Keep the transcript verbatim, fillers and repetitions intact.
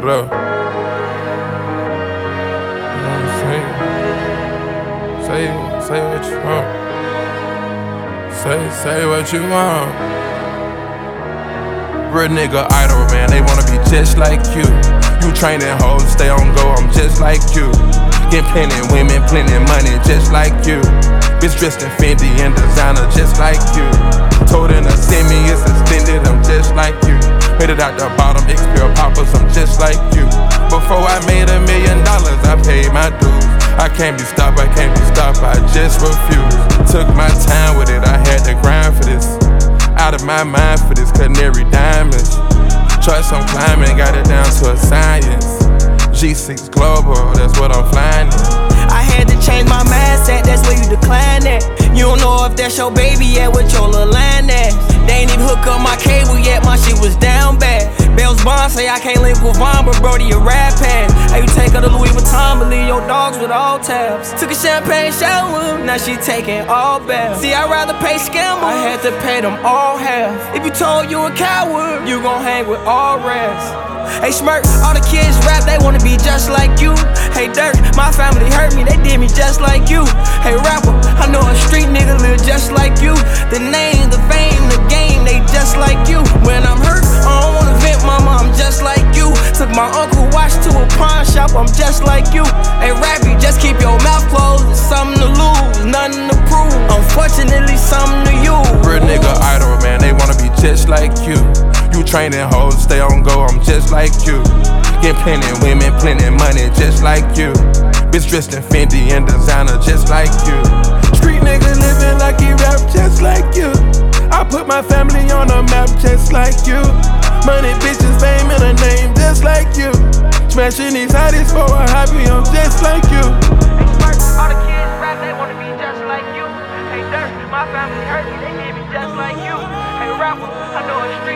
What up? You know what I'm saying? Say, say what you want. Say, say what you want. Real nigga idol, man, they wanna be just like you. You training hoes, stay on go, I'm just like you. Get plenty women, plenty money, just like you. Bitch dressed in Fendi and designer, just like you. Told her to send me, it's extended, I'm just like you. Made it out the bottom, X-Pill poppers, I'm just like you. Before I made a million dollars, I paid my dues. I can't be stopped, I can't be stopped, I just refuse. Took my time with it, I had to grind for this. Out of my mind for this canary diamonds. Trust I'm climbing, got it down to a science. G six Global, that's what I'm flying in. I had to change my mindset, that's where you decline that. You don't know if that's your baby yet, with your little line at. They ain't even hook up my cable yet, my shit was down bad. Bells Bond say I can't link with Vaughn, but Brody a rap pad. Hey, you take her to Louis Vuitton, but leave your dogs with all tabs. Took a champagne shower, now she taking all baths. See, I'd rather pay scammer, I had to pay them all half. If you told you a coward, you gon' hang with all rats. Hey Smirk, all the kids rap, they wanna be just like you. Hey Dirk, my family hurt me, they did me just like you. Hey rapper, I know a street nigga live just like you. The name, the fame, the game, they just like you. When I'm hurt, I don't wanna vent, mama, I'm just like you. Took my uncle watch to a pawn shop, I'm just like you. Hey Rappy, just keep your mouth closed, it's something to lose, nothing to prove. Unfortunately, something to you. Real nigga idol, man, they wanna be just like you. You training hoes, stay on go, I'm just like you. Get plenty women, plenty money, just like you. Bitch dressed in Fendi and designer, just like you. Street nigga living like he rap, just like you. I put my family on the map, just like you. Money, bitches, fame, and a name, just like you. Smashing these hotties for a hobby, I'm just like you. Hey Smirk, all the kids rap, they wanna be just like you. Hey Dirk, my family hurt me, they did me just like you. Hey rapper, I know it's